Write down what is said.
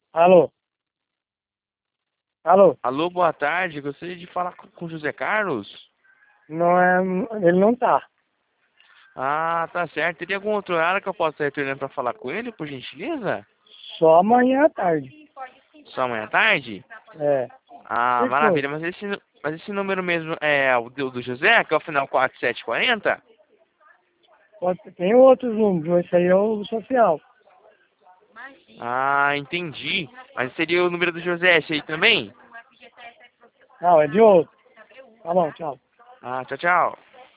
Alô? Alô? Alô, boa tarde. Gostaria de falar com o José Carlos? Não é, ele não tá. Ah, tá certo. Teria algum outro horário que eu possa estar retornando para falar com ele, por gentileza? Só amanhã à tarde. Só amanhã à tarde? É. Ah, Que foi? maravilha. Mas esse número mesmo é o do José, que é o final 4740? Tem outros números, esse aí é o social. Ah, entendi. Mas seria o número do José esse aí também? Não, é de outro. Tá bom, tchau. Ah, tchau, tchau.